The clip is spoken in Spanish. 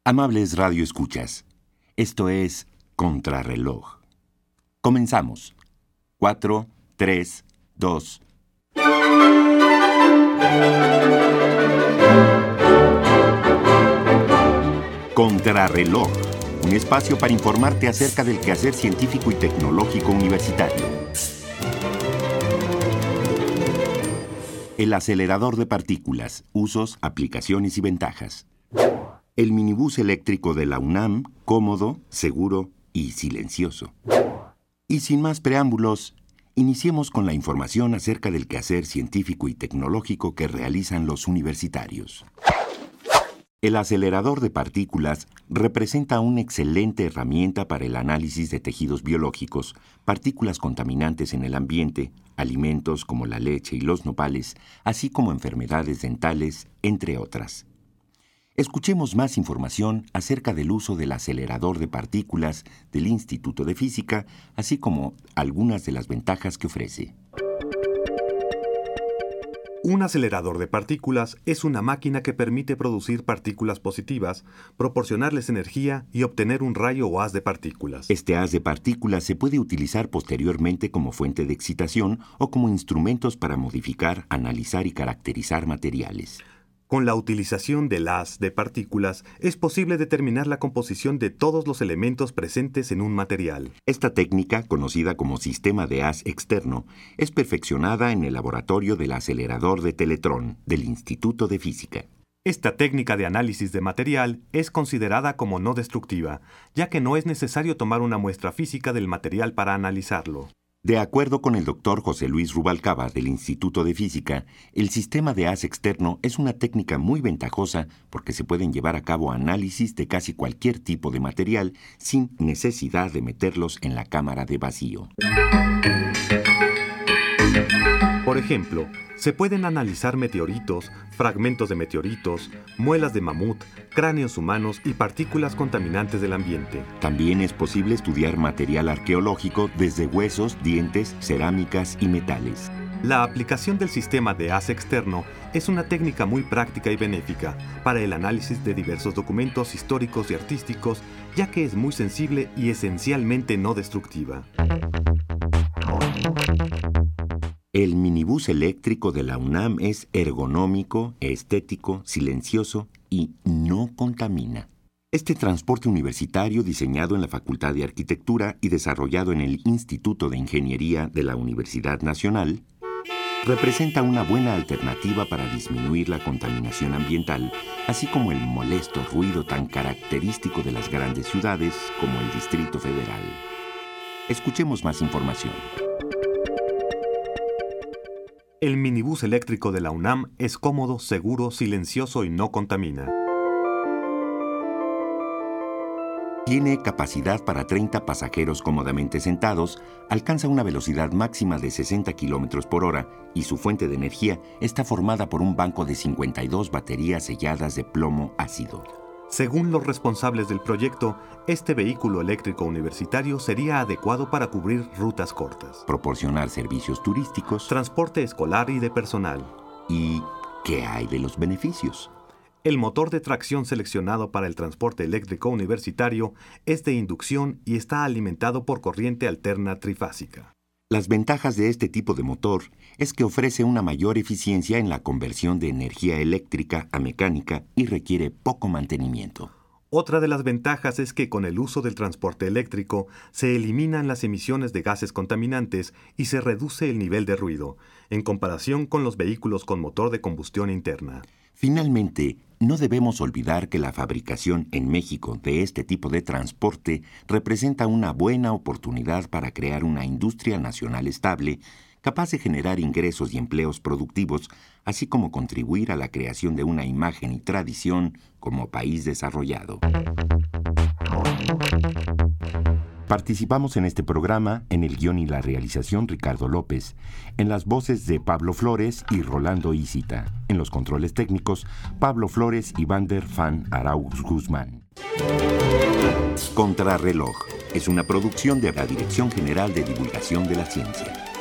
Amables radioescuchas, esto es Contrarreloj. Comenzamos. 4, 3, 2... Contrarreloj, un espacio para informarte acerca del quehacer científico y tecnológico universitario. El acelerador de partículas, usos, aplicaciones y ventajas. El minibús eléctrico de la UNAM, cómodo, seguro y silencioso. Y sin más preámbulos, iniciemos con la información acerca del quehacer científico y tecnológico que realizan los universitarios. El acelerador de partículas representa una excelente herramienta para el análisis de tejidos biológicos, partículas contaminantes en el ambiente, alimentos como la leche y los nopales, así como enfermedades dentales, entre otras. Escuchemos más información acerca del uso del acelerador de partículas del Instituto de Física, así como algunas de las ventajas que ofrece. Un acelerador de partículas es una máquina que permite producir partículas positivas, proporcionarles energía y obtener un rayo o haz de partículas. Este haz de partículas se puede utilizar posteriormente como fuente de excitación o como instrumentos para modificar, analizar y caracterizar materiales. Con la utilización del haz de partículas es posible determinar la composición de todos los elementos presentes en un material. Esta técnica, conocida como sistema de haz externo, es perfeccionada en el laboratorio del acelerador de Teletrón del Instituto de Física. Esta técnica de análisis de material es considerada como no destructiva, ya que no es necesario tomar una muestra física del material para analizarlo. De acuerdo con el Dr. José Luis Rubalcaba del Instituto de Física, el sistema de haz externo es una técnica muy ventajosa porque se pueden llevar a cabo análisis de casi cualquier tipo de material sin necesidad de meterlos en la cámara de vacío. Por ejemplo, se pueden analizar meteoritos, fragmentos de meteoritos, muelas de mamut, cráneos humanos y partículas contaminantes del ambiente. También es posible estudiar material arqueológico desde huesos, dientes, cerámicas y metales. La aplicación del sistema de haz externo es una técnica muy práctica y benéfica para el análisis de diversos documentos históricos y artísticos, ya que es muy sensible y esencialmente no destructiva. El minibús eléctrico de la UNAM es ergonómico, estético, silencioso y no contamina. Este transporte universitario, diseñado en la Facultad de Arquitectura y desarrollado en el Instituto de Ingeniería de la Universidad Nacional, representa una buena alternativa para disminuir la contaminación ambiental, así como el molesto ruido tan característico de las grandes ciudades como el Distrito Federal. Escuchemos más información. El minibús eléctrico de la UNAM es cómodo, seguro, silencioso y no contamina. Tiene capacidad para 30 pasajeros cómodamente sentados, alcanza una velocidad máxima de 60 km por hora y su fuente de energía está formada por un banco de 52 baterías selladas de plomo ácido. Según los responsables del proyecto, este vehículo eléctrico universitario sería adecuado para cubrir rutas cortas, proporcionar servicios turísticos, transporte escolar y de personal. ¿Y qué hay de los beneficios? El motor de tracción seleccionado para el transporte eléctrico universitario es de inducción y está alimentado por corriente alterna trifásica. Las ventajas de este tipo de motor es que ofrece una mayor eficiencia en la conversión de energía eléctrica a mecánica y requiere poco mantenimiento. Otra de las ventajas es que con el uso del transporte eléctrico se eliminan las emisiones de gases contaminantes y se reduce el nivel de ruido, en comparación con los vehículos con motor de combustión interna. Finalmente, no debemos olvidar que la fabricación en México de este tipo de transporte representa una buena oportunidad para crear una industria nacional estable, capaz de generar ingresos y empleos productivos, así como contribuir a la creación de una imagen y tradición como país desarrollado. Participamos en este programa en el guión y la realización Ricardo López, en las voces de Pablo Flores y Rolando Isita, en los controles técnicos Pablo Flores y Vander van Arauz Guzmán. Contrarreloj es una producción de la Dirección General de Divulgación de la Ciencia.